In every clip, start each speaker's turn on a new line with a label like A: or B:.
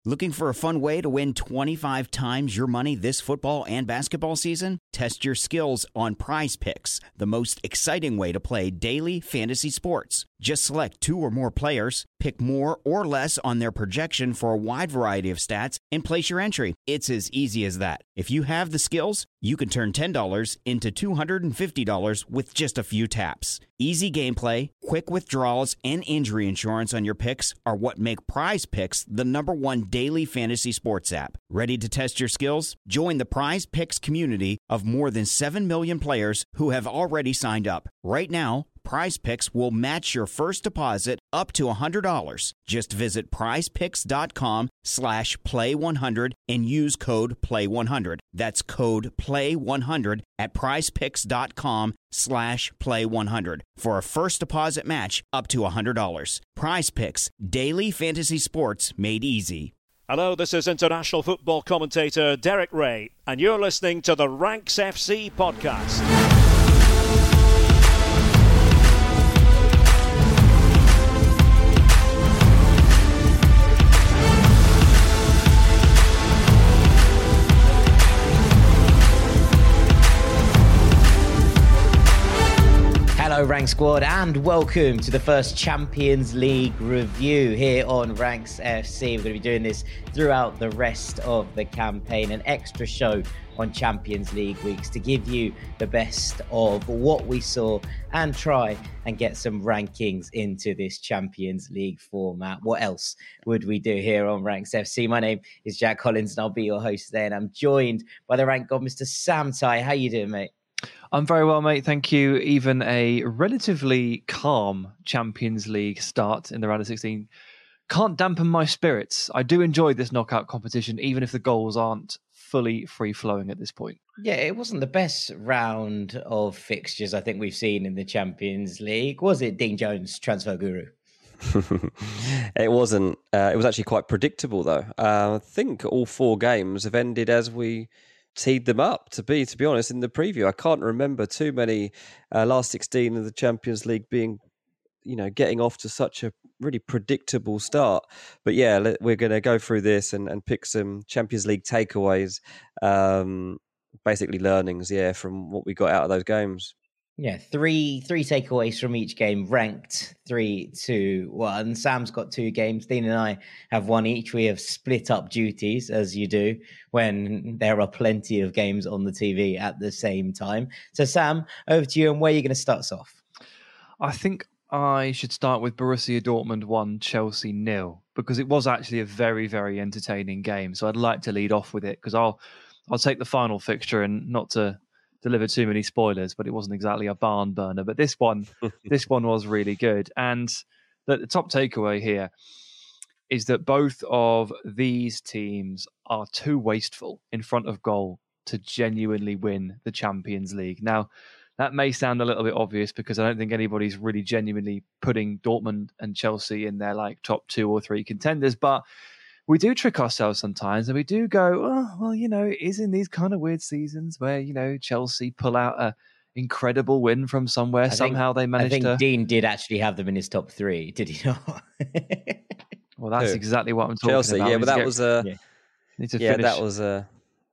A: Looking for a fun way to win 25 times your money this football and basketball season? Test your skills on Prize Picks, the most exciting way to play daily fantasy sports. Just select 2 or more players, pick more or less on their projection for a wide variety of stats, and place your entry. It's as easy as that. If you have the skills, you can turn $10 into $250 with just a few taps. Easy gameplay, quick withdrawals, and injury insurance on your picks are what make Prize Picks the #1 daily fantasy sports app. Ready to test your skills? Join the Prize Picks community of more than 7 million players who have already signed up. Right now, Prize Picks will match your first deposit up to $100. Just visit prizepicks.com/play100 and use code PLAY100. That's code PLAY100 at prizepicks.com/play100 for a first deposit match up to $100. Prize Picks, daily fantasy sports made easy.
B: Hello, this is international football commentator Derek Ray, and you're listening to the Ranks FC podcast.
C: Hello Rank Squad and welcome to the first Champions League review here on Ranks FC. We're going to be doing this throughout the rest of the campaign, an extra show on Champions League weeks to give you the best of what we saw and try and get some rankings into this Champions League format. What else would we do here on Ranks FC? My name is Jack Collins and I'll be your host today, and I'm joined by the rank god, Mr. Sam Tighe. How you doing, mate?
D: I'm very well, mate. Thank you. Even a relatively calm Champions League start in the round of 16 can't dampen my spirits. I do enjoy this knockout competition, even if the goals aren't fully free-flowing at this point.
C: Yeah, it wasn't the best round of fixtures I think we've seen in the Champions League. Was it, Dean Jones, transfer guru?
E: It wasn't. It was actually quite predictable, though. I think all 4 games have ended as we teed them up to be honest, in the preview. I can't remember too many last 16 of the Champions League being, getting off to such a really predictable start. But yeah, we're going to go through this and pick some Champions League takeaways, basically learnings, from what we got out of those games.
C: Yeah, three takeaways from each game, ranked 3, 2, 1. Sam's got 2 games. Dean and I have 1 each. We have split up duties, as you do when there are plenty of games on the TV at the same time. So, Sam, over to you, and where are you going to start us off?
D: I think I should start with Borussia Dortmund 1, Chelsea 0, because it was actually a very, very entertaining game. So I'd like to lead off with it, because I'll take the final fixture, and not to deliver too many spoilers, but it wasn't exactly a barn burner. But this one was really good. And the top takeaway here is that both of these teams are too wasteful in front of goal to genuinely win the Champions League. Now, that may sound a little bit obvious, because I don't think anybody's really genuinely putting Dortmund and Chelsea in their top 2 or 3 contenders, but we do trick ourselves sometimes, and we do go, oh, well, it is in these kind of weird seasons where, Chelsea pull out a incredible win from somewhere. Somehow they managed to...
C: I think Dean did actually have them in his top 3, did he not?
D: Well, that's exactly what I'm talking
E: Chelsea,
D: about.
E: Yeah, but that was a...
D: that
E: was a...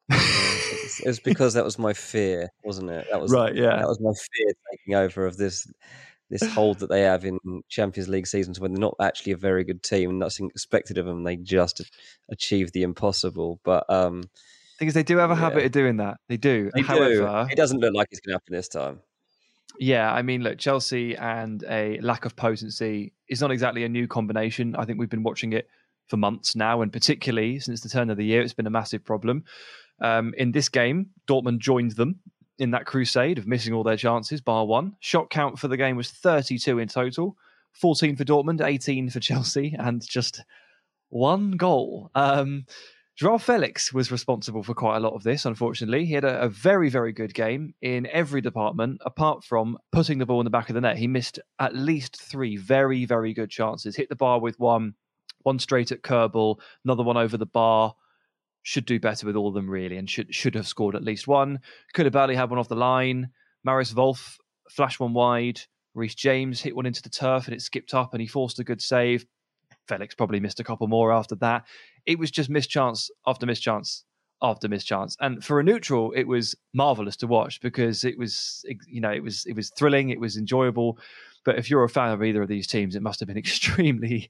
E: It was because that was my fear, wasn't it? That was
D: right, yeah.
E: That was my fear taking over of this hold that they have in Champions League seasons when they're not actually a very good team and nothing expected of them. They just achieve the impossible. But
D: thing is, they do have a habit of doing that. They do. However,
E: it doesn't look like it's going to happen this time.
D: Yeah, I mean, look, Chelsea and a lack of potency is not exactly a new combination. I think we've been watching it for months now, and particularly since the turn of the year, it's been a massive problem. In this game, Dortmund joined them in that crusade of missing all their chances, bar 1. Shot count for the game was 32 in total, 14 for Dortmund, 18 for Chelsea, and just 1 goal. Joao Felix was responsible for quite a lot of this, unfortunately. He had a very, very good game in every department, apart from putting the ball in the back of the net. He missed at least 3 very, very good chances. Hit the bar with one straight at Kerbal, another one over the bar. Should do better with all of them, really, and should have scored at least 1. Could have barely had one off the line. Marius Wolf flashed one wide. Reece James hit one into the turf and it skipped up and he forced a good save. Felix probably missed a couple more after that. It was just mischance after mischance after mischance. And for a neutral, it was marvelous to watch because it was thrilling, it was enjoyable. But if you're a fan of either of these teams, it must have been extremely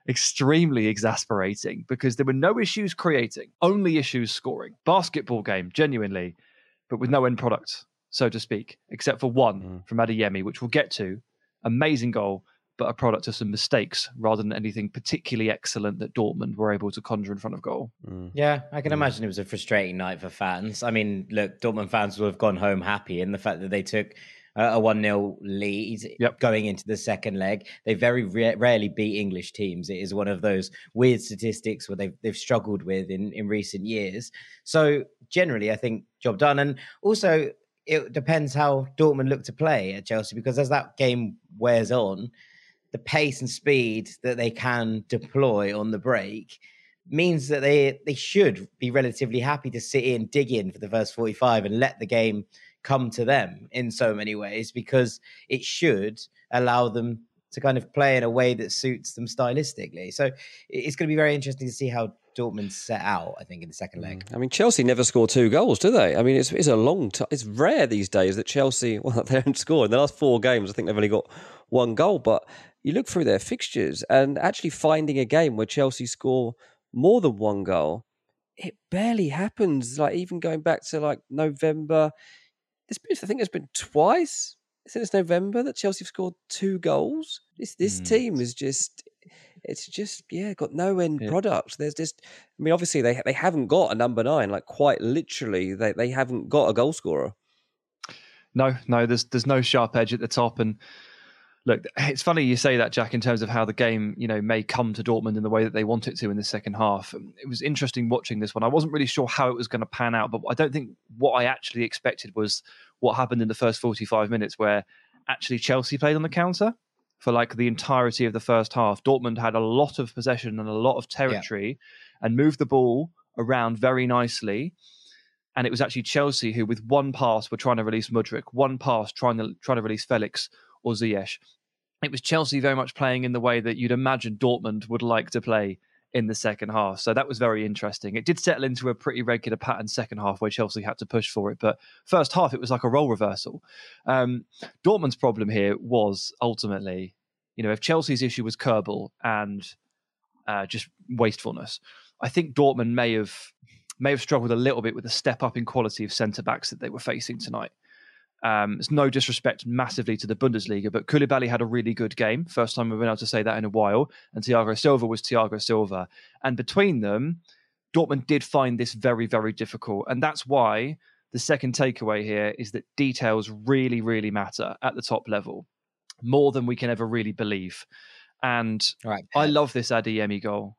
D: exasperating because there were no issues creating, only issues scoring. Basketball game, genuinely, but with no end product, so to speak, except for one from Adeyemi, which we'll get to. Amazing goal, but a product of some mistakes rather than anything particularly excellent that Dortmund were able to conjure in front of goal.
C: Yeah, I can imagine it was a frustrating night for fans. I mean, look, Dortmund fans will have gone home happy in the fact that they took a 1-0 lead going into the second leg. They very rarely beat English teams. It is one of those weird statistics where they've struggled with in recent years. So generally, I think job done. And also, it depends how Dortmund look to play at Chelsea, because as that game wears on, the pace and speed that they can deploy on the break means that they should be relatively happy to sit in, dig in for the first 45 and let the game come to them in so many ways, because it should allow them to kind of play in a way that suits them stylistically. So it's going to be very interesting to see how Dortmund set out, I think, in the second leg.
E: I mean, Chelsea never score 2 goals, do they? I mean, it's a long time. It's rare these days that Chelsea, they don't score. In the last 4 games, I think they've only got 1 goal. But you look through their fixtures and actually finding a game where Chelsea score more than 1 goal, it barely happens. Like even going back to like November, I think there's been twice since November that Chelsea have scored 2 goals. This team is just... It's just, got no end product. There's just, I mean, obviously they haven't got a number 9, like quite literally, they haven't got a goal scorer.
D: No, there's no sharp edge at the top. And look, it's funny you say that, Jack, in terms of how the game, may come to Dortmund in the way that they want it to in the second half. It was interesting watching this one. I wasn't really sure how it was going to pan out, but I don't think what I actually expected was what happened in the first 45 minutes, where actually Chelsea played on the counter for like the entirety of the first half. Dortmund had a lot of possession and a lot of territory and moved the ball around very nicely. And it was actually Chelsea who, with one pass, were trying to release Mudryk, one pass trying to release Felix or Ziyech. It was Chelsea very much playing in the way that you'd imagine Dortmund would like to play in the second half. So that was very interesting. It did settle into a pretty regular pattern second half where Chelsea had to push for it. But first half, it was like a role reversal. Dortmund's problem here was ultimately, if Chelsea's issue was Kerbal and just wastefulness, I think Dortmund may have struggled a little bit with the step up in quality of centre-backs that they were facing tonight. It's no disrespect massively to the Bundesliga, but Koulibaly had a really good game. First time we've been able to say that in a while. And Thiago Silva was Thiago Silva. And between them, Dortmund did find this very, very difficult. And that's why the second takeaway here is that details really, really matter at the top level, more than we can ever really believe. And I love this Adeyemi goal.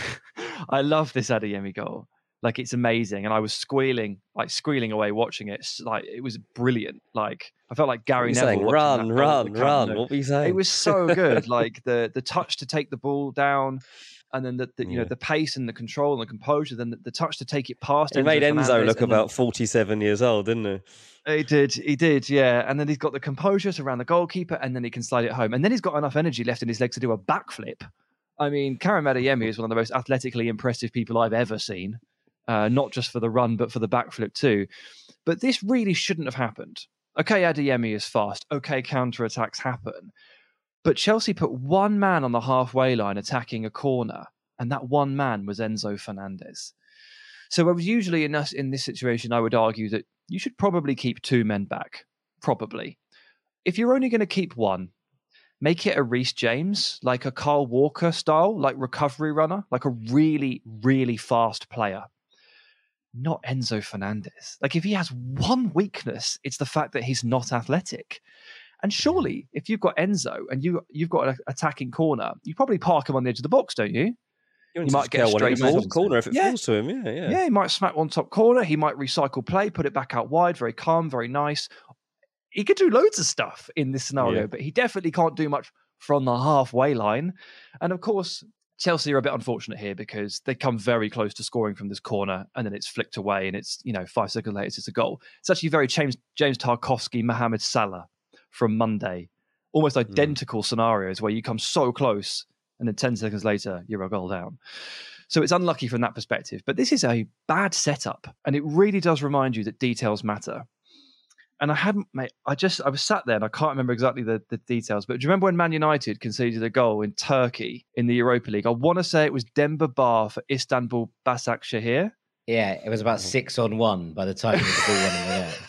D: Like, it's amazing. And I was squealing away watching it. Like, it was brilliant. Like, I felt like Gary Neville.
E: Saying, run. What were you saying?
D: It was so good. Like the touch to take the ball down, and then the pace and the control and the composure, then the touch to take it past.
E: It made Enzo look about 47 years old, didn't it?
D: He did, yeah. And then he's got the composure to around the goalkeeper, and then he can slide it home. And then he's got enough energy left in his legs to do a backflip. I mean, Karim Adeyemi is one of the most athletically impressive people I've ever seen. Not just for the run, but for the backflip too. But this really shouldn't have happened. Okay, Adeyemi is fast. Okay, counter-attacks happen. But Chelsea put one man on the halfway line attacking a corner, and that one man was Enzo Fernandez. So I was usually in this situation, I would argue that you should probably keep 2 men back. Probably. If you're only going to keep one, make it a Reece James, like a Kyle Walker style, like recovery runner, like a really, really fast player. Not Enzo Fernandez. Like, if he has one weakness, it's the fact that he's not athletic. And surely, if you've got Enzo and you've got an attacking corner, you probably park him on the edge of the box, don't you?
E: You might get a straight corner if it falls to him.
D: Yeah, he might smack one top corner. He might recycle play, put it back out wide. Very calm, very nice. He could do loads of stuff in this scenario, but he definitely can't do much from the halfway line. And of course, Chelsea are a bit unfortunate here because they come very close to scoring from this corner, and then it's flicked away, and it's 5 seconds later it's a goal. It's actually very James Tarkowski, Mohamed Salah from Monday. Almost identical scenarios where you come so close, and then 10 seconds later you're a goal down. So it's unlucky from that perspective. But this is a bad setup, and it really does remind you that details matter. And I was sat there and I can't remember exactly the details, but do you remember when Man United conceded a goal in Turkey in the Europa League? I want to say it was Demba Ba for Istanbul Başakşehir.
C: Yeah, it was about 6-on-1 by the time the ball went in the air.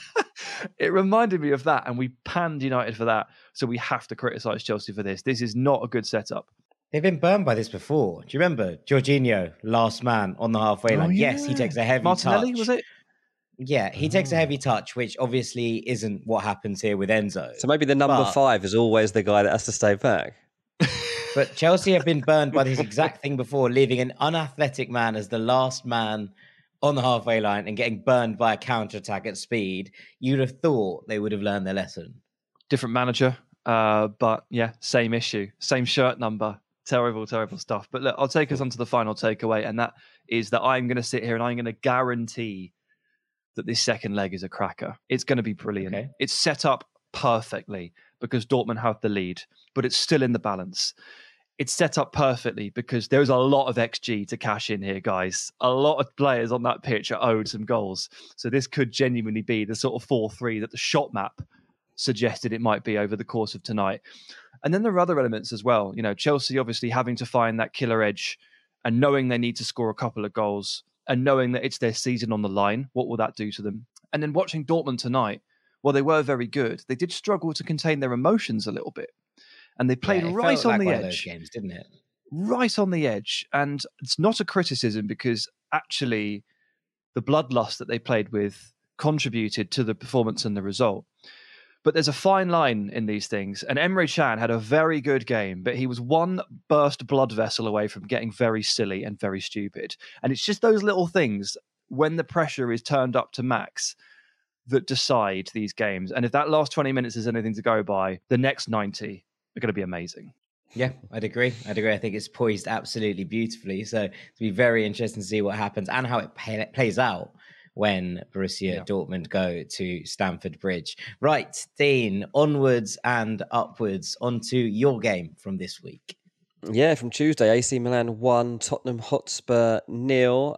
D: It reminded me of that, and we panned United for that, so we have to criticise Chelsea for this. This is not a good setup.
C: They've been burned by this before. Do you remember? Jorginho, last man on the halfway line.
D: Yeah.
C: Yes, he takes a heavy
D: Martinelli,
C: touch.
D: was it?
C: Yeah, he takes a heavy touch, which obviously isn't what happens here with Enzo.
E: So maybe the number 5 is always the guy that has to stay back.
C: But Chelsea have been burned by this exact thing before, leaving an unathletic man as the last man on the halfway line and getting burned by a counter-attack at speed. You'd have thought they would have learned their lesson.
D: Different manager, but yeah, same issue, same shirt number. Terrible, terrible stuff. But look, I'll take us on to the final takeaway, and that is that I'm going to sit here and I'm going to guarantee that this second leg is a cracker. It's going to be brilliant. Okay. It's set up perfectly because Dortmund have the lead, but it's still in the balance. It's set up perfectly because there's a lot of XG to cash in here, guys. A lot of players on that pitch are owed some goals. So this could genuinely be the sort of 4-3 that the shot map suggested it might be over the course of tonight. And then there are other elements as well. You know, Chelsea obviously having to find that killer edge and knowing they need to score a couple of goals and knowing that it's their season on the line. What will that do to them? And then watching Dortmund tonight, while they were very good, they did struggle to contain their emotions a little bit. And they played right on the edge. Those
C: games, didn't it?
D: Right on the edge. And it's not a criticism because actually the bloodlust that they played with contributed to the performance and the result. But there's a fine line in these things. And Emre Can had a very good game, but he was one burst blood vessel away from getting very silly and very stupid. And it's just those little things when the pressure is turned up to max that decide these games. And if that last 20 minutes is anything to go by, the next 90 are going to be amazing.
C: Yeah, I'd agree. I think it's poised absolutely beautifully. So it'll be very interesting to see what happens and how it plays out when Borussia Dortmund go to Stamford Bridge. Right, Dean, onwards and upwards onto your game from this week.
E: Yeah, from Tuesday, AC Milan 1, Tottenham Hotspur 0.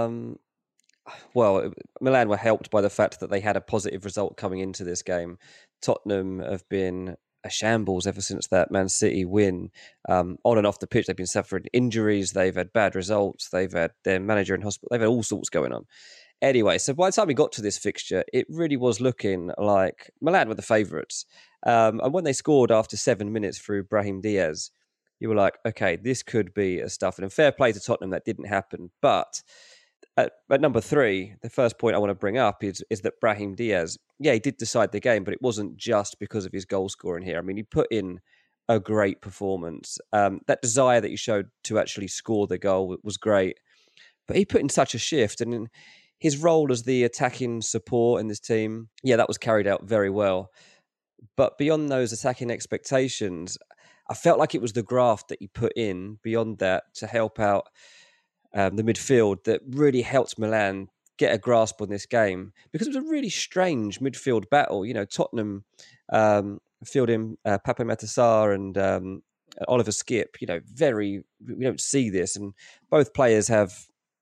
E: Well, Milan were helped by the fact that they had a positive result coming into this game. Tottenham have been a shambles ever since that Man City win. On and off the pitch, they've been suffering injuries. They've had bad results. They've had their manager in hospital. They've had all sorts going on. Anyway, so by the time we got to this fixture, it really was looking like Milan were the favourites. And when they scored after 7 minutes through Brahim Diaz, you were like, okay, this could be a stuffing. And fair play to Tottenham, that didn't happen. But at number 3, the first point I want to bring up is that Brahim Diaz, he did decide the game, but it wasn't just because of his goal scoring here. I mean, he put in a great performance. That desire that he showed to actually score the goal was great. But he put in such a shift, and his role as the attacking support in this team, that was carried out very well. But beyond those attacking expectations, I felt like it was the graft that he put in beyond that to help out the midfield that really helped Milan get a grasp on this game, because it was a really strange midfield battle. You know, Tottenham fielding Pape Matar and Oliver Skipp, we don't see this. And both players have,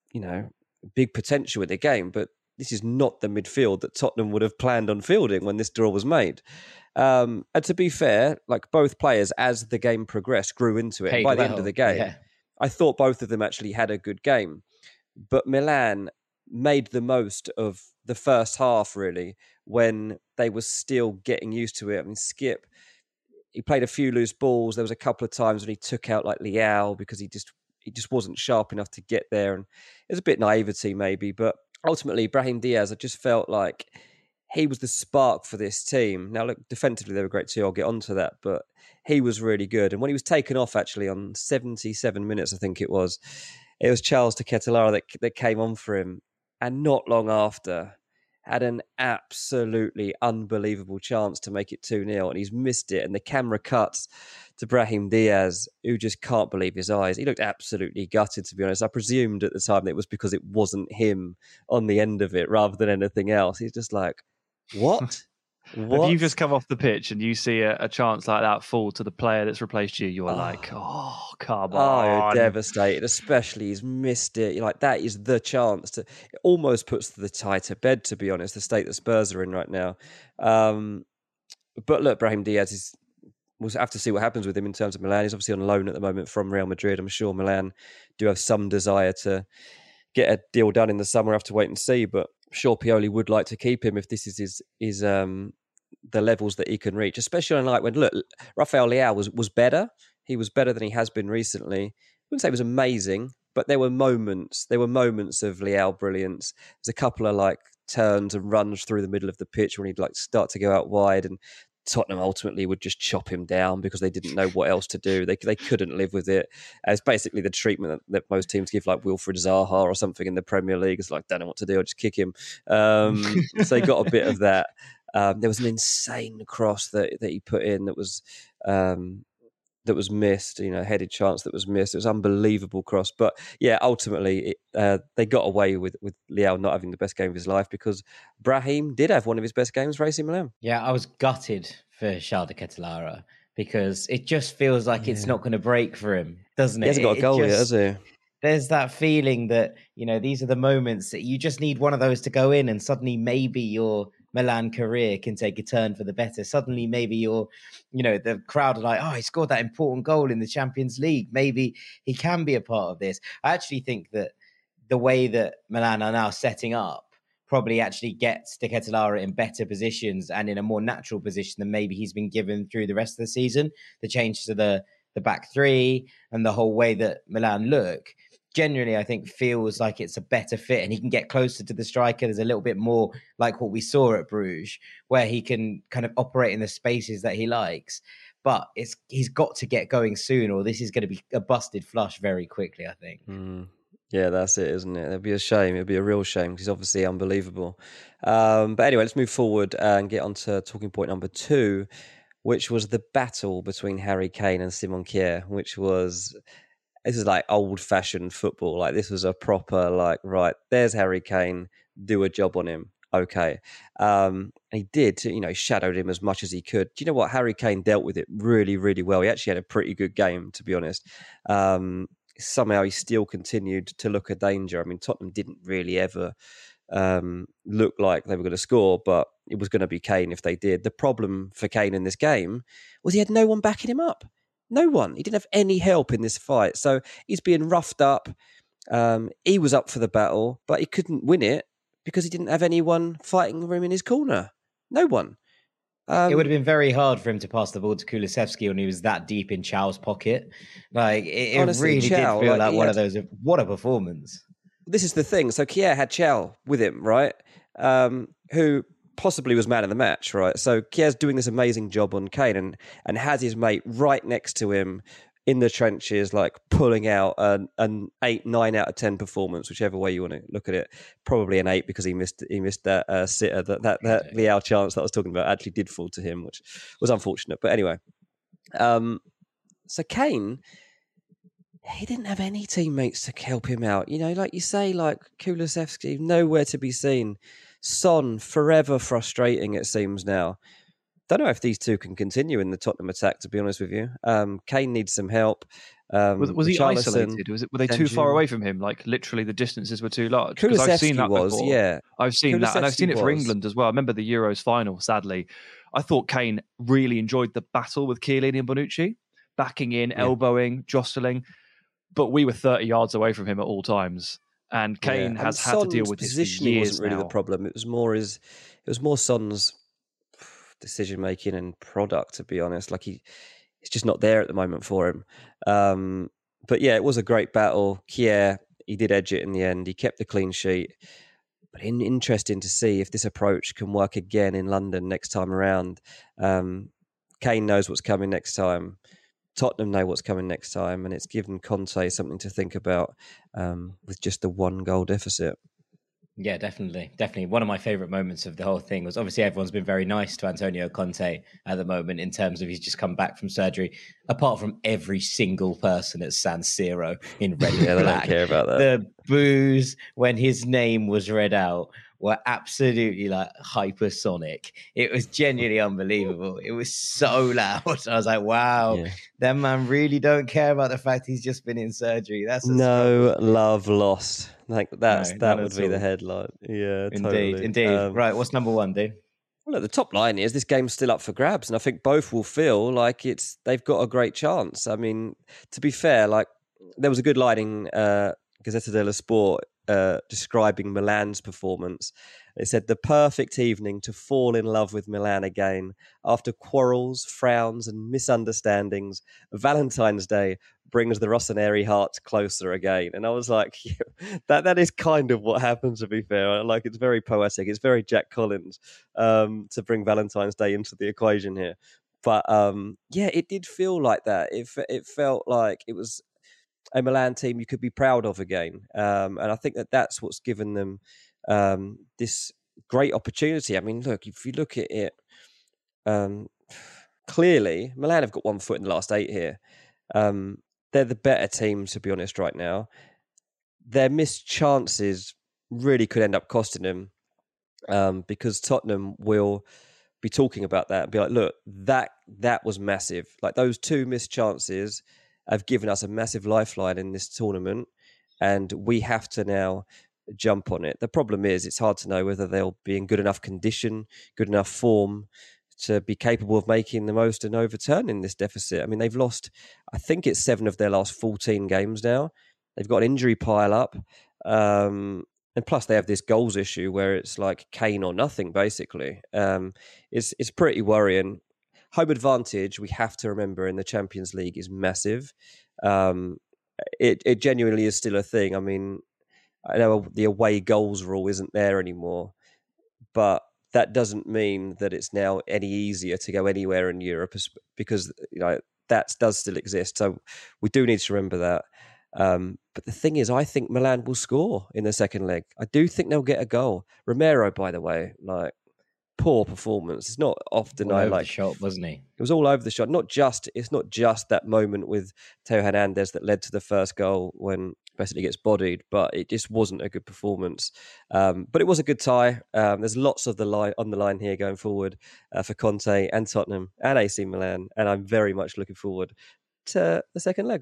E: big potential in the game, but this is not the midfield that Tottenham would have planned on fielding when this draw was made. And to be fair, like both players, as the game progressed, grew into it. And by the end of the game, I thought both of them actually had a good game. But Milan made the most of the first half, really, when they were still getting used to it. I mean, Skipp, he played a few loose balls. There was a couple of times when he took out like Leao because he just wasn't sharp enough to get there. And it was a bit naivety maybe, but ultimately Brahim Diaz, I just felt like he was the spark for this team. Now look, defensively they were great too, I'll get onto that, but he was really good. And when he was taken off actually on 77 minutes, I think it was Charles de Ketelaere that came on for him, and not long after had an absolutely unbelievable chance to make it 2-0, and he's missed it. And the camera cuts to Brahim Diaz, who just can't believe his eyes. He looked absolutely gutted, to be honest. I presumed at the time that it was because it wasn't him on the end of it rather than anything else. He's just like, what?
D: If you've just come off the pitch and you see a chance like that fall to the player that's replaced you, you're like, oh, come on.
E: Oh, you're devastated, especially he's missed it. You're like, that is the chance to. It almost puts the tie to bed, to be honest, the state that Spurs are in right now. But look, Brahim Diaz we'll have to see what happens with him in terms of Milan. He's obviously on loan at the moment from Real Madrid. I'm sure Milan do have some desire to get a deal done in the summer. I have to wait and see, but I'm sure Pioli would like to keep him if this is his the levels that he can reach, especially on like when, look, Rafael Leao was better. He was better than he has been recently. I wouldn't say it was amazing, but there were moments of Leao brilliance. There's a couple of like turns and runs through the middle of the pitch when he'd like start to go out wide, and Tottenham ultimately would just chop him down because they didn't know what else to do. They couldn't live with it. It's basically the treatment that most teams give like Wilfried Zaha or something in the Premier League. It's like, don't know what to do, I'll just kick him. So they got a bit of that. There was an insane cross that he put in that was missed, headed chance that was missed. It was an unbelievable cross. But yeah, ultimately they got away with Leao not having the best game of his life because Brahim did have one of his best games for AC Milan.
C: Yeah, I was gutted for Charles de Ketelaere because it just feels like it's not going to break for him, doesn't it?
E: He hasn't got a goal yet, has he?
C: There's that feeling that, these are the moments that you just need one of those to go in and suddenly maybe your Milan career can take a turn for the better. Suddenly maybe the crowd are like, oh, he scored that important goal in the Champions League. Maybe he can be a part of this. I actually think that the way that Milan are now setting up probably actually gets De Ketelaere in better positions and in a more natural position than maybe he's been given through the rest of the season. The change to the back three and the whole way that Milan look generally, I think, feels like it's a better fit and he can get closer to the striker. There's a little bit more like what we saw at Bruges, where he can kind of operate in the spaces that he likes. But he's got to get going soon or this is going to be a busted flush very quickly, I think.
E: Yeah, that's it, isn't it? It'd be a shame. It'd be a real shame because he's obviously unbelievable. But anyway, let's move forward and get on to talking point number 2, which was the battle between Harry Kane and Simon Kjær, this is like old-fashioned football. Like this was a proper, like, right, there's Harry Kane, do a job on him. Okay. And he did, shadowed him as much as he could. Do you know what? Harry Kane dealt with it really, really well. He actually had a pretty good game, to be honest. Somehow he still continued to look a danger. I mean, Tottenham didn't really ever look like they were going to score, but it was going to be Kane if they did. The problem for Kane in this game was he had no one backing him up. No one. He didn't have any help in this fight. So he's being roughed up. He was up for the battle, but he couldn't win it because he didn't have anyone fighting for him in his corner. No one.
C: It would have been very hard for him to pass the ball to Kulusevski when he was that deep in Chow's pocket. Like it honestly, really Chow, did feel like one of those. What a performance!
E: This is the thing. So Kjær had Chow with him, right? Who possibly was man of the match, right? So Kjær's doing this amazing job on Kane and has his mate right next to him in the trenches, like pulling out an 8, 9 out of 10 performance, whichever way you want to look at it. Probably an 8 because he missed that sitter, that Leao chance that I was talking about actually did fall to him, which was unfortunate. But anyway, so Kane, he didn't have any teammates to help him out. Like you say, like Kulusevski, nowhere to be seen. Son, forever frustrating, it seems now. Don't know if these two can continue in the Tottenham attack, to be honest with you. Kane needs some help.
D: Was he isolated? Were they too far away from him? Like literally the distances were too large? Because I've seen that before.
E: Yeah.
D: I've seen that, and I've seen it for England as well. I remember the Euros final, sadly. I thought Kane really enjoyed the battle with Chiellini and Bonucci, backing in, elbowing, jostling. But we were 30 yards away from him at all times. And Kane has had to deal with his positioning wasn't really the problem. It was more Son's decision making and product, to be honest. Like he's just not there at the moment for him. But yeah, it was a great battle. Kjær, he did edge it in the end. He kept the clean sheet. But interesting to see if this approach can work again in London next time around. Kane knows what's coming next time. Tottenham know what's coming next time, and it's given Conte something to think about with just the 1 goal deficit.
C: Yeah, definitely. One of my favourite moments of the whole thing was obviously everyone's been very nice to Antonio Conte at the moment in terms of he's just come back from surgery, apart from every single person at San Siro in red and black.
E: They don't care about that.
C: The boos when his name was read out were absolutely like hypersonic. It was genuinely unbelievable. It was so loud. I was like, wow, that man really don't care about the fact he's just been in surgery. That's
E: no love lost. Like that would be the headline. Yeah, totally.
C: Indeed. Right, what's number one, dude?
E: Well, look, the top line is this game's still up for grabs, and I think both will feel like they've got a great chance. I mean, to be fair, like there was a good line in Gazzetta dello Sport describing Milan's performance. They said the perfect evening to fall in love with Milan again after quarrels, frowns, and misunderstandings. Valentine's Day brings the Rossoneri hearts closer again. And I was like, that is kind of what happens, to be fair. Like, it's very poetic. It's very Jack Collins to bring Valentine's Day into the equation here. But it did feel like that. It felt like it was a Milan team you could be proud of again. And I think that's what's given them this great opportunity. I mean, look, if you look at it, clearly Milan have got 1 foot in the last 8 here. They're the better team, to be honest, right now. Their missed chances really could end up costing them because Tottenham will be talking about that and be like, look, that was massive. Like, those 2 missed chances have given us a massive lifeline in this tournament, and we have to now jump on it. The problem is it's hard to know whether they'll be in good enough condition, good enough form to be capable of making the most and overturning this deficit. I mean, they've lost, I think it's 7 of their last 14 games now. They've got an injury pile up. And plus they have this goals issue where it's like Kane or nothing, basically. It's pretty worrying. Home advantage, we have to remember, in the Champions League is massive. It genuinely is still a thing. I mean, I know the away goals rule isn't there anymore, but that doesn't mean that it's now any easier to go anywhere in Europe, because that does still exist. So we do need to remember that. But the thing is, I think Milan will score in the second leg. I do think they'll get a goal. Romero, by the way, like, poor performance. It's not often
C: all over the shot, wasn't he?
E: It was all over the shot. It's not just that moment with Theo Hernandez that led to the first goal when basically gets bodied, but it just wasn't a good performance. But it was a good tie. There's lots of on the line here going forward for Conte and Tottenham and AC Milan, and I'm very much looking forward to the second leg.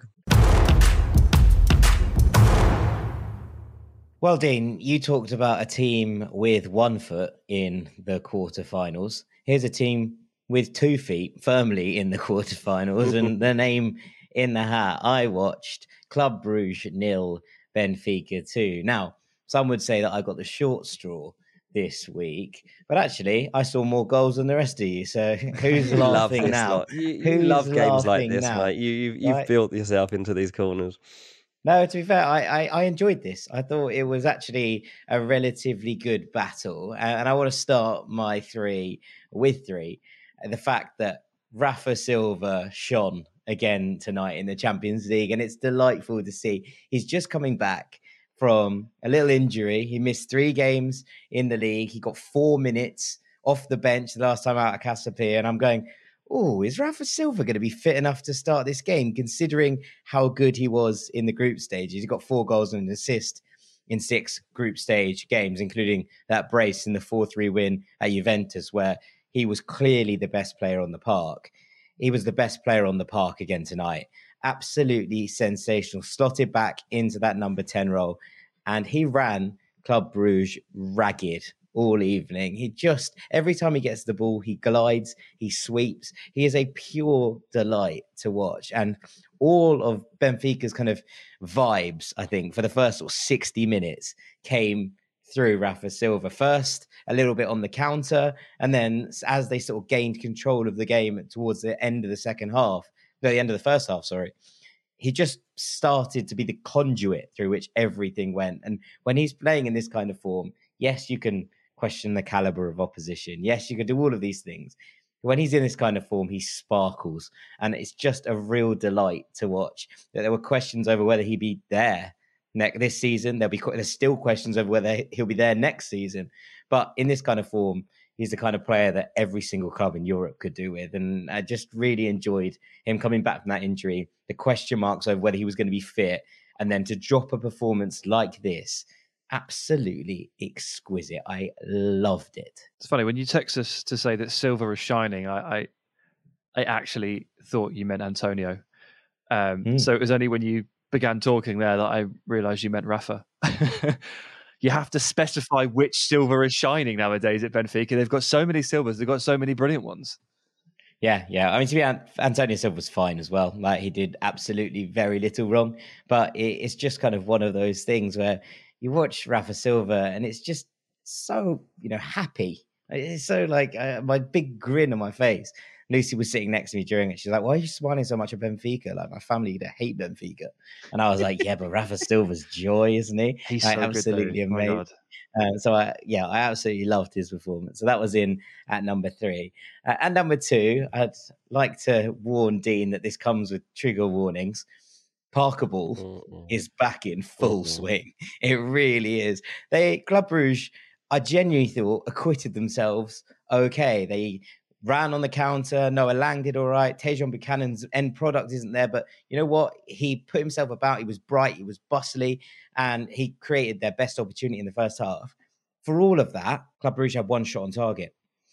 C: Well, Dean, you talked about a team with 1 foot in the quarterfinals. Here's a team with 2 feet firmly in the quarterfinals, and the name in the hat. I watched Club Brugge 0, Benfica 2. Now, some would say that I got the short straw this week, but actually, I saw more goals than the rest of you. So who's laughing now?
E: You love games like this, mate. You've built yourself into these corners.
C: No, to be fair, I enjoyed this. I thought it was actually a relatively good battle. And I want to start my 3 with 3. The fact that Rafa Silva shone again tonight in the Champions League. And it's delightful to see. He's just coming back from a little injury. He missed 3 games in the league. He got 4 minutes off the bench the last time out at Casapia. And I'm going, oh, is Rafa Silva going to be fit enough to start this game, considering how good he was in the group stages? He got 4 goals and an assist in 6 group stage games, including that brace in the 4-3 win at Juventus, where he was clearly the best player on the park. He was the best player on the park again tonight. Absolutely sensational. Slotted back into that number 10 role. And he ran Club Brugge ragged all evening. He just, every time he gets the ball, he glides, he sweeps. He is a pure delight to watch. And all of Benfica's kind of vibes, I think, for the first sort of 60 minutes came through Rafa Silva. First, a little bit on the counter, and then as they sort of gained control of the game towards the end of the first half, he just started to be the conduit through which everything went. And when he's playing in this kind of form, yes, you can question the caliber of opposition. Yes, you can do all of these things. When he's in this kind of form, he sparkles, and it's just a real delight to watch. There were questions over whether he'd be there this season. There's still questions over whether he'll be there next season. But in this kind of form, he's the kind of player that every single club in Europe could do with. And I just really enjoyed him coming back from that injury, the question marks over whether he was going to be fit, and then to drop a performance like this absolutely exquisite. I loved it.
D: It's funny when you text us to say that Silva is shining. I actually thought you meant Antonio. So it was only when you began talking there that I realised you meant Rafa. You have to specify which Silva is shining nowadays at Benfica. They've got so many Silvas. They've got so many brilliant ones.
C: Yeah. I mean, to be Antonio Silva was fine as well. Like, he did absolutely very little wrong. But it's just kind of one of those things where you watch Rafa Silva and it's just so, happy. It's so like my big grin on my face. Lucy was sitting next to me during it. She's like, "Why are you smiling so much at Benfica? Like, my family, they hate Benfica." And I was like, "Yeah, but Rafa Silva's joy, isn't he?
D: He's so
C: absolutely
D: good,
C: amazing." So I absolutely loved his performance. So that was in at number 3. At number 2, I'd like to warn Dean that this comes with trigger warnings. Parker Ball is back in full swing. It really is. Club Brugge, I genuinely thought, acquitted themselves okay. They ran on the counter. Noah Lang did all right. Tejan Buchanan's end product isn't there, but you know what? He put himself about. He was bright. He was bustly, and he created their best opportunity in the first half. For all of that, Club Brugge had one shot on target.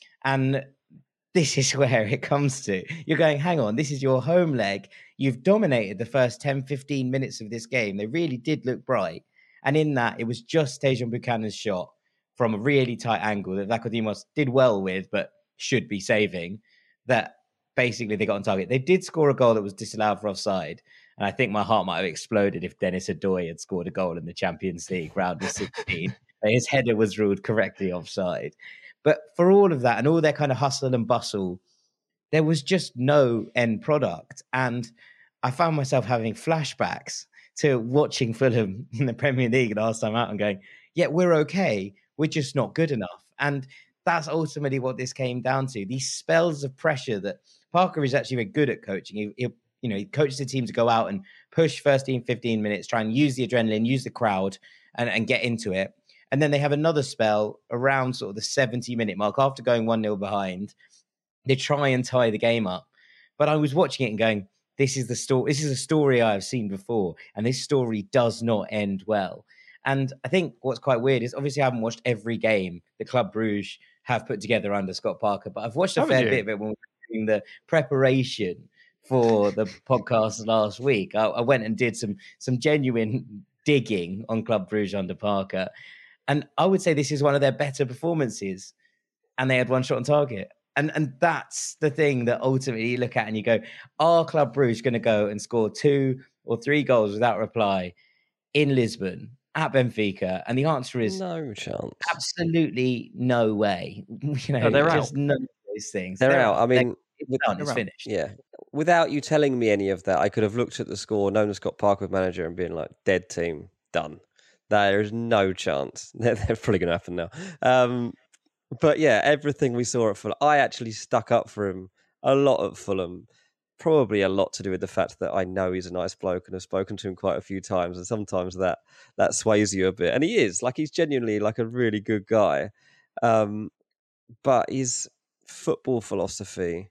C: And this is where it comes to. You're going, hang on, this is your home leg. You've dominated the first 10, 15 minutes of this game. They really did look bright. And in that, it was just Tejan Buchanan's shot from a really tight angle that Vlachodimos did well with, but should be saving, that basically they got on target. They did score a goal that was disallowed for offside. And I think my heart might have exploded if Dennis Adoy had scored a goal in the Champions League round of 16. His header was ruled correctly offside. But for all of that and all their kind of hustle and bustle, there was just no end product. And I found myself having flashbacks to watching Fulham in the Premier League last time out and going, yeah, we're okay. We're just not good enough. And that's ultimately what this came down to. These spells of pressure that Parker is actually very good at coaching. He coaches the team to go out and push first 15 minutes, try and use the adrenaline, use the crowd and get into it. And then they have another spell around sort of the 70-minute mark after going 1-0 behind. They try and tie the game up. But I was watching it and going, this is the story. This is a story I've seen before. And this story does not end well. And I think what's quite weird is obviously I haven't watched every game the Club Brugge have put together under Scott Parker, but I've watched a fair bit of it when we were doing the preparation for the podcast last week. I went and did some genuine digging on Club Brugge under Parker. And I would say this is one of their better performances. And they had one shot on target. And that's the thing that ultimately you look at and you go, are Club Brugge going to go and score 2 or 3 goals without reply in Lisbon at Benfica? And the answer is
E: no chance.
C: Absolutely no way.
D: They're
C: just
D: out.
C: none of those things.
E: They're out. I mean,
C: it's finished.
E: Yeah. Without you telling me any of that, I could have looked at the score, known as Scott Parker manager, and been like, dead team, done. There is no chance. They're probably going to happen now. But yeah, everything we saw at Fulham, I actually stuck up for him a lot at Fulham. Probably a lot to do with the fact that I know he's a nice bloke and have spoken to him quite a few times, and sometimes that sways you a bit. And he's genuinely like a really good guy. But his football philosophy,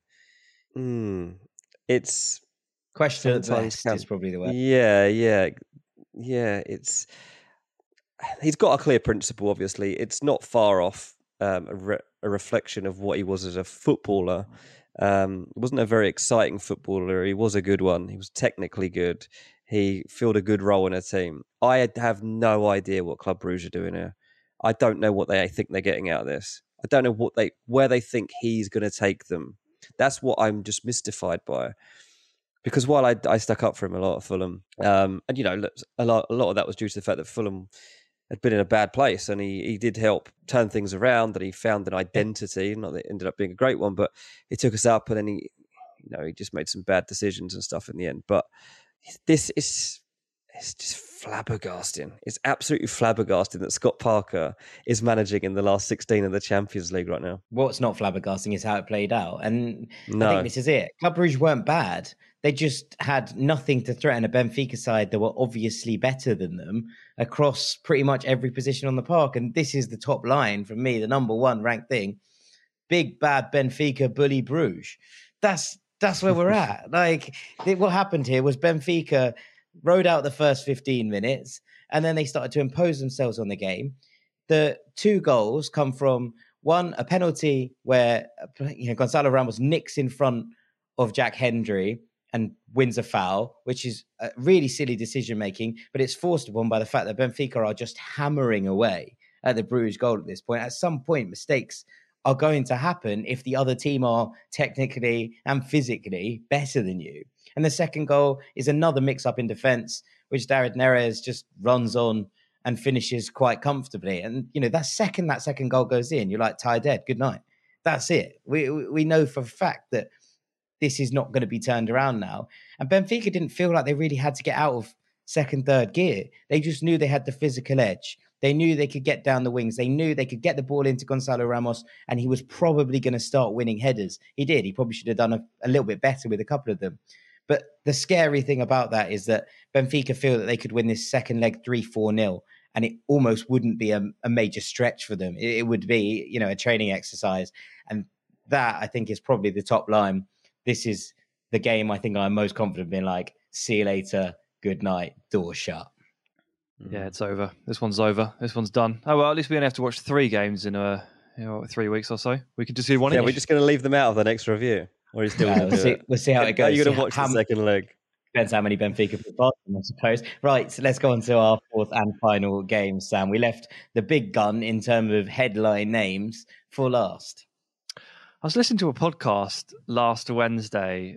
E: it's
C: question at best is probably the word.
E: Yeah. He's got a clear principle. Obviously, it's not far off a reflection of what he was as a footballer. He wasn't a very exciting footballer. He was a good one. He was technically good. He filled a good role in a team. I have no idea what Club Brugge are doing here. I don't know what they think they're getting out of this. I don't know where they think he's going to take them. That's what I'm just mystified by. Because while I stuck up for him a lot at Fulham, and a lot of that was due to the fact that Fulham had been in a bad place, and he did help turn things around, and he found an identity. Not that it ended up being a great one, but he took us up, and then he just made some bad decisions and stuff in the end. But it's just flabbergasting. It's absolutely flabbergasting that Scott Parker is managing in the last 16 of the Champions League right now.
C: What's not flabbergasting is how it played out. And I think this is it. Club Brugge weren't bad. They just had nothing to threaten a Benfica side that were obviously better than them across pretty much every position on the park. And this is the top line from me, the number one ranked thing. Big, bad Benfica bully Bruges. That's where we're at. What happened here was Benfica rode out the first 15 minutes And then they started to impose themselves on the game. The 2 goals come from, one, a penalty where Gonzalo Ramos nicks in front of Jack Hendry and wins a foul, which is a really silly decision-making, but it's forced upon by the fact that Benfica are just hammering away at the Bruges goal at this point. At some point, mistakes are going to happen if the other team are technically and physically better than you. And the second goal is another mix-up in defence, which David Neres just runs on and finishes quite comfortably. And, that second goal goes in, you're like, tie dead, good night. That's it. We know for a fact that this is not going to be turned around now. And Benfica didn't feel like they really had to get out of second, third gear. They just knew they had the physical edge. They knew they could get down the wings. They knew they could get the ball into Gonzalo Ramos, and he was probably going to start winning headers. He did. He probably should have done a little bit better with a couple of them. But the scary thing about that is that Benfica feel that they could win this second leg 3-4-0, and it almost wouldn't be a major stretch for them. It would be, a training exercise. And that, I think, is probably the top line. This is the game I think I'm most confident in, like, see you later, good night, door shut.
D: Yeah, it's over. This one's over. This one's done. Oh, well, at least we only have to watch 3 games in 3 weeks or so. We can just do one each.
E: Yeah, we're just going to leave them out of the next review. Or are you still going to do it?
C: We'll see how it goes.
E: Are you going to watch the second leg?
C: Depends how many Benfica put past them, I suppose. Right, so let's go on to our 4th and final game, Sam. We left the big gun in terms of headline names for last.
D: I was listening to a podcast last Wednesday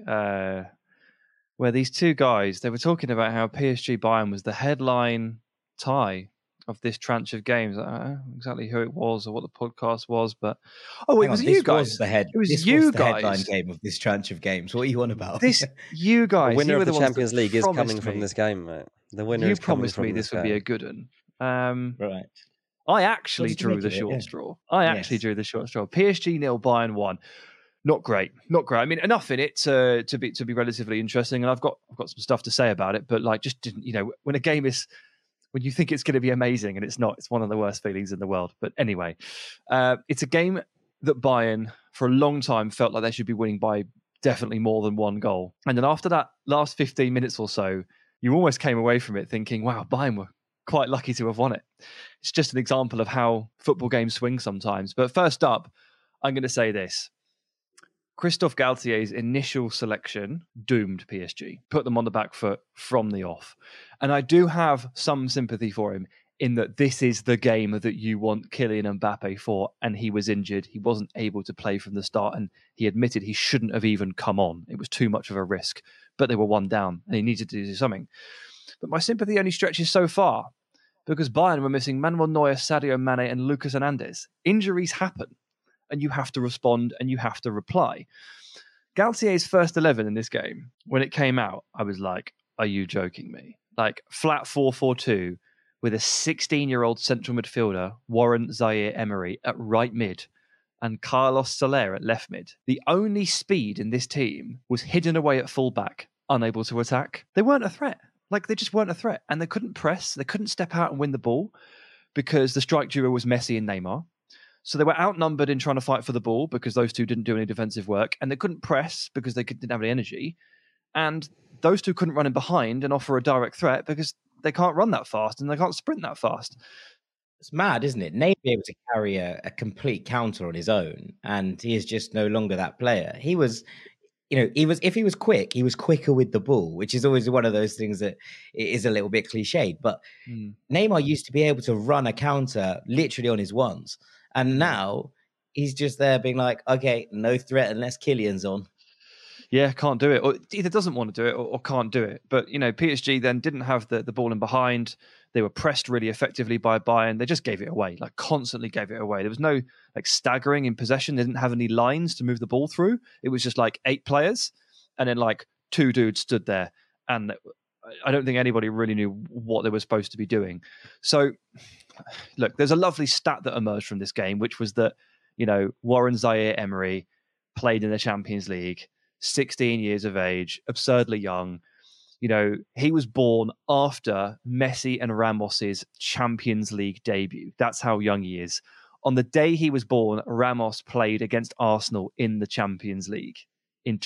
D: where these 2 guys, they were talking about how PSG Bayern was the headline tie of this tranche of games. I don't know exactly who it was or what the podcast was, but it was you guys.
C: It was you guys. Headline game of this tranche of games. What are you on about?
D: You guys.
E: The winner of the Champions League is coming from this game, mate. The winner is coming from this game. You promised me this would
D: be a good one.
C: Right.
D: I actually drew the short straw. Drew the short straw. PSG 0, Bayern 1. Not great. I mean, enough in it to be relatively interesting, and I've got some stuff to say about it. But just didn't, when a game is, when you think it's going to be amazing and it's not, it's one of the worst feelings in the world. But anyway, it's a game that Bayern for a long time felt like they should be winning by definitely more than 1 goal, and then after that last 15 minutes or so, you almost came away from it thinking, "Wow, Bayern were quite lucky to have won it." It's just an example of how football games swing sometimes. But first up, I'm going to say this. Christophe Galtier's initial selection doomed PSG, put them on the back foot from the off. And I do have some sympathy for him in that this is the game that you want Kylian Mbappe for, and he was injured. He wasn't able to play from the start, and he admitted he shouldn't have even come on. It was too much of a risk, but they were 1 down, and he needed to do something. But my sympathy only stretches so far, because Bayern were missing Manuel Neuer, Sadio Mane, and Lucas Hernandez. Injuries happen, and you have to respond and you have to reply. Galtier's first 11 in this game, when it came out, I was like, are you joking me? Like, flat 4-4-2 with a 16-year-old central midfielder, Warren Zaire-Emery, at right mid, and Carlos Soler at left mid. The only speed in this team was hidden away at fullback, unable to attack. They weren't a threat. They just weren't a threat. And they couldn't press. They couldn't step out and win the ball because the strike duo was Messi and Neymar. So they were outnumbered in trying to fight for the ball because those 2 didn't do any defensive work. And they couldn't press because they didn't have any energy. And those 2 couldn't run in behind and offer a direct threat because they can't run that fast and they can't sprint that fast.
C: It's mad, isn't it? Neymar be able to carry a complete counter on his own. And he is just no longer that player. He was... if he was quick, he was quicker with the ball, which is always one of those things that is a little bit cliched. But Neymar used to be able to run a counter literally on his ones. And now he's just there being like, okay, no threat unless Kylian's on.
D: Yeah, can't do it. Or either doesn't want to do it or can't do it. But, PSG then didn't have the ball in behind. They were pressed really effectively by Bayern. They just gave it away, constantly gave it away. There was no staggering in possession. They didn't have any lines to move the ball through. It was just 8 players and then 2 dudes stood there. And I don't think anybody really knew what they were supposed to be doing. So, look, there's a lovely stat that emerged from this game, which was that, Warren Zaire-Emery played in the Champions League, 16 years of age, absurdly young. He was born after Messi and Ramos's Champions League debut. That's how young he is. On the day he was born, Ramos played against Arsenal in the Champions League in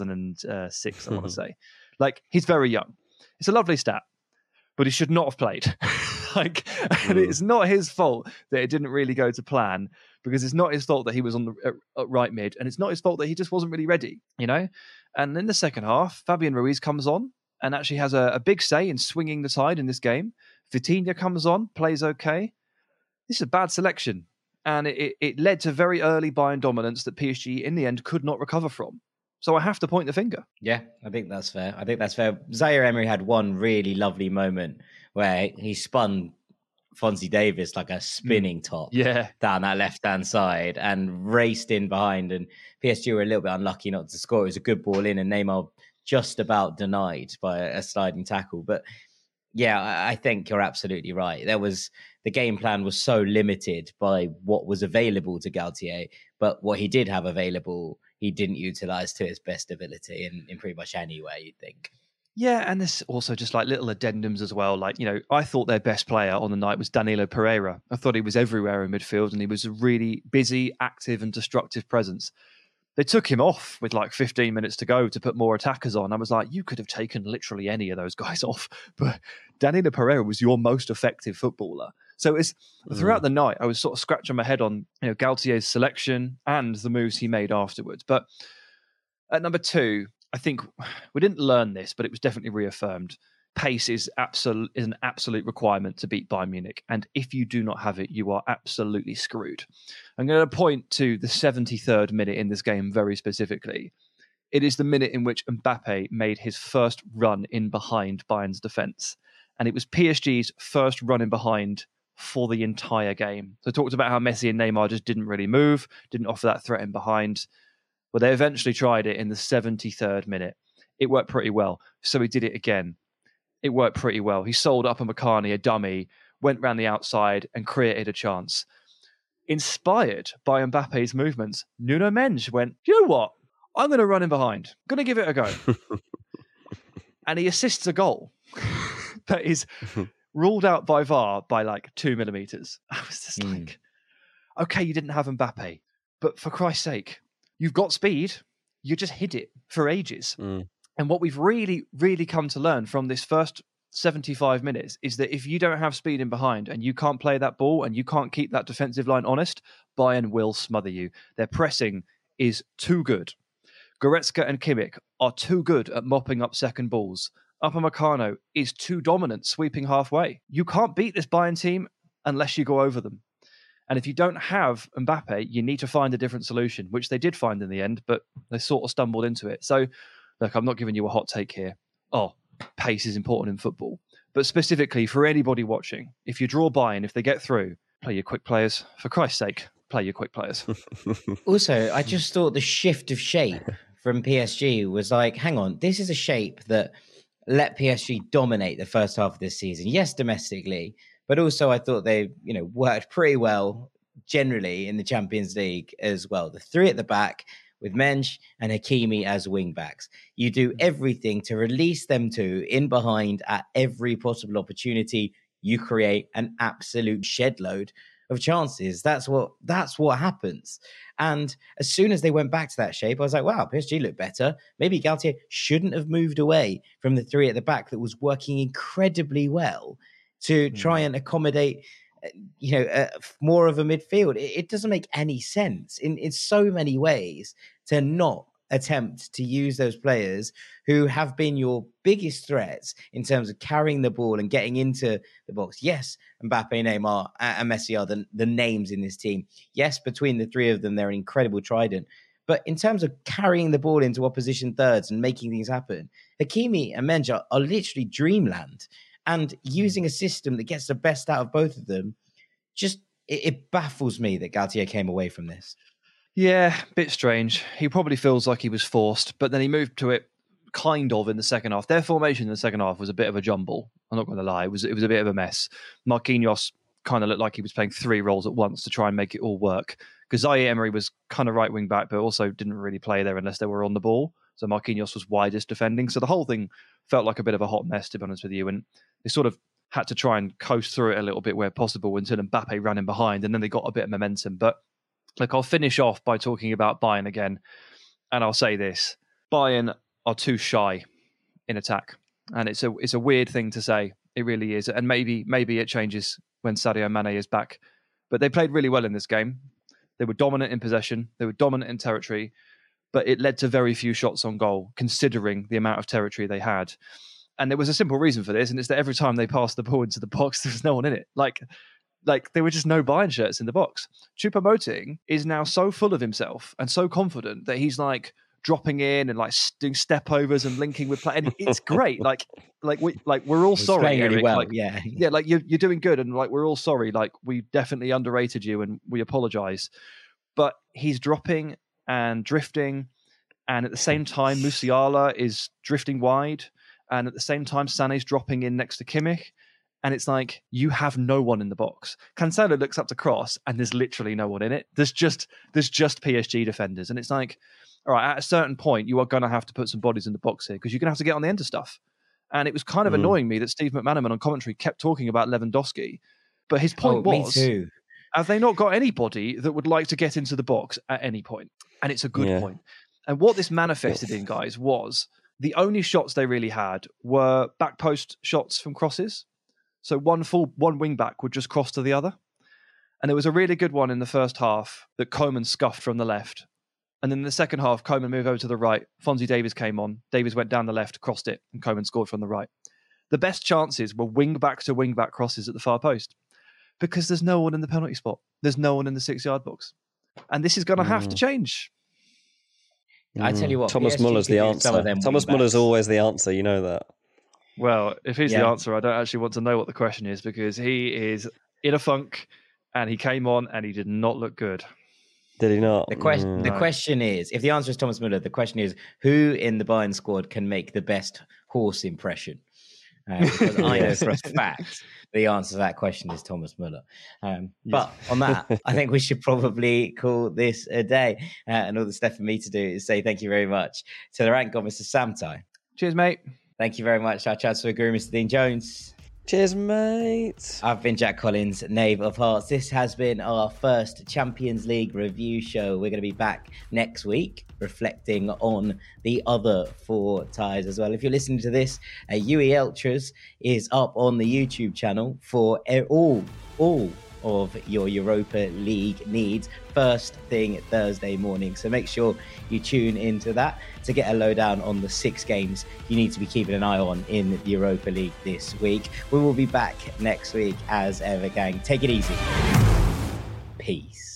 D: 2006, I want to say. He's very young. It's a lovely stat, but he should not have played. And it's not his fault that it didn't really go to plan, because it's not his fault that he was on the right mid, and it's not his fault that he just wasn't really ready, And in the second half, Fabian Ruiz comes on and actually has a big say in swinging the tide in this game. Vitinha comes on, plays okay. This is a bad selection, and it led to very early Bayern dominance that PSG in the end could not recover from. So I have to point the finger.
C: Yeah, I think that's fair. Zaire Emery had one really lovely moment where he spun Fonzie Davis like a spinning top down that left-hand side and raced in behind. And PSG were a little bit unlucky not to score. It was a good ball in, and Neymar just about denied by a sliding tackle. But yeah, I think you're absolutely right. The game plan was so limited by what was available to Galtier, but what he did have available, he didn't utilize to his best ability in pretty much any way, you'd think.
D: Yeah, and there's also just like little addendums as well. Like, I thought their best player on the night was Danilo Pereira. I thought he was everywhere in midfield, and he was a really busy, active and destructive presence. They took him off with like 15 minutes to go to put more attackers on. I was like, you could have taken literally any of those guys off, but Danilo Pereira was your most effective footballer. So it's throughout the night, I was sort of scratching my head on Galtier's selection and the moves he made afterwards. But at number 2, I think we didn't learn this, but it was definitely reaffirmed. Pace is an absolute requirement to beat Bayern Munich. And if you do not have it, you are absolutely screwed. I'm going to point to the 73rd minute in this game very specifically. It is the minute in which Mbappe made his first run in behind Bayern's defence. And it was PSG's first run in behind for the entire game. So I talked about how Messi and Neymar just didn't really move, didn't offer that threat in behind. Well, they eventually tried it in the 73rd minute. It worked pretty well. So he did it again. It worked pretty well. He sold Upamecano, a dummy, went round the outside and created a chance. Inspired by Mbappe's movements, Nuno Mendes went, you know what? I'm going to run in behind. I'm going to give it a go. And he assists a goal that is ruled out by VAR by like 2 millimeters. I was just like, okay, you didn't have Mbappe, but for Christ's sake, you've got speed. You just hid it for ages. And what we've really, really come to learn from this first 75 minutes is that if you don't have speed in behind and you can't play that ball and you can't keep that defensive line honest, Bayern will smother you. Their pressing is too good. Goretzka and Kimmich are too good at mopping up second balls. Upamecano is too dominant sweeping halfway. You can't beat this Bayern team unless you go over them. And if you don't have Mbappe, you need to find a different solution, which they did find in the end, but they sort of stumbled into it. So, look, I'm not giving you a hot take here. Pace is important in football. But specifically for anybody watching, if you draw Bayern, if they get through, play your quick players. For Christ's sake, play your quick players.
C: Also, I just thought the shift of shape from PSG was like, hang on, this is a shape that let PSG dominate the first half of this season. Yes, domestically, but also I thought they, worked pretty well generally in the Champions League as well. The 3 at the back with Mensch and Hakimi as wing backs. You do everything to release them two in behind at every possible opportunity. You create an absolute shed load of chances. That's what happens. And as soon as they went back to that shape, I was like, wow, PSG look better. Maybe Galtier shouldn't have moved away from the 3 at the back that was working incredibly well to try and accommodate more of a midfield. It doesn't make any sense in so many ways to not attempt to use those players who have been your biggest threats in terms of carrying the ball and getting into the box. Yes, Mbappe, Neymar, and Messi are the names in this team. Yes, between the 3 of them, they're an incredible trident. But in terms of carrying the ball into opposition thirds and making things happen, Hakimi and Mensch are literally dreamland. And using a system that gets the best out of both of them, just it baffles me that Galtier came away from this.
D: Yeah, a bit strange. He probably feels like he was forced, but then he moved to it kind of in the second half. Their formation in the second half was a bit of a jumble. I'm not going to lie. It was a bit of a mess. Marquinhos kind of looked like he was playing 3 roles at once to try and make it all work. Because Zaire Emery was kind of right wing back, but also didn't really play there unless they were on the ball. So Marquinhos was widest defending. So the whole thing felt like a bit of a hot mess, to be honest with you. And they sort of had to try and coast through it a little bit where possible until Mbappe ran in behind, and then they got a bit of momentum. But look, I'll finish off by talking about Bayern again, and I'll say this. Bayern are too shy in attack. And it's a weird thing to say, It really is. And maybe it changes when Sadio Mane is back. But they played really well in this game. They were dominant in possession. They were dominant in territory. But it led to very few shots on goal, considering the amount of territory they had. And there was a simple reason for this, and it's that every time they passed the ball into the box, there was no one in it. Like there were just no Bayern shirts in the box. Choupo-Moting is now so full of himself and so confident that he's like dropping in and like doing step overs and linking with play. And it's great. We're all sorry.
C: Playing really
D: Eric.
C: well.
D: Like,
C: yeah.
D: Like you're doing good, and like we're all sorry. Like we definitely underrated you, and we apologise. But he's dropping and drifting, and at the same time, Musiala is drifting wide. And at the same time, Sané's dropping in next to Kimmich. And it's like, you have no one in the box. Cancelo looks up to cross and there's literally no one in it. There's just PSG defenders. And it's like, all right, at a certain point, you are going to have to put some bodies in the box here because you're going to have to get on the end of stuff. And it was kind of annoying me that Steve McManaman on commentary kept talking about Lewandowski. But his point was,
C: me too.
D: Have they not got anybody that would like to get into the box at any point? And it's a good point. And what this manifested in, guys, was the only shots they really had were back post shots from crosses. So one wing back would just cross to the other. And there was a really good one in the first half that Koeman scuffed from the left. And then in the second half, Koeman moved over to the right. Fonzie Davies came on. Davies went down the left, crossed it, and Koeman scored from the right. The best chances were wing back to wing back crosses at the far post because there's no one in the penalty spot. There's no one in the 6-yard box. And this is going to have to change.
C: I tell you what,
E: Thomas Muller's the answer. Thomas Muller's always the answer. You know that.
D: Well, if he's the answer, I don't actually want to know what the question is because he is in a funk and he came on and he did not look good.
E: Did he not?
C: The question is, if the answer is Thomas Muller, the question is, who in the Bayern squad can make the best horse impression? Because I know for a fact the answer to that question is Thomas Muller. But on that, I think we should probably call this a day. And all that's left for me to do is say thank you very much to the rank god, Mr. Sam Tighe.
D: Cheers, mate.
C: Thank you very much, our transfer guru, Mr. Dean Jones.
E: Cheers, mate.
C: I've been Jack Collins, Knave of Hearts. This has been our first Champions League review show. We're going to be back next week, reflecting on the other 4 ties as well. If you're listening to this, UE Ultras is up on the YouTube channel for all of your Europa League needs first thing Thursday morning. So make sure you tune into that to get a lowdown on the 6 games you need to be keeping an eye on in the Europa League this week. We will be back next week as ever, gang. Take it easy. Peace.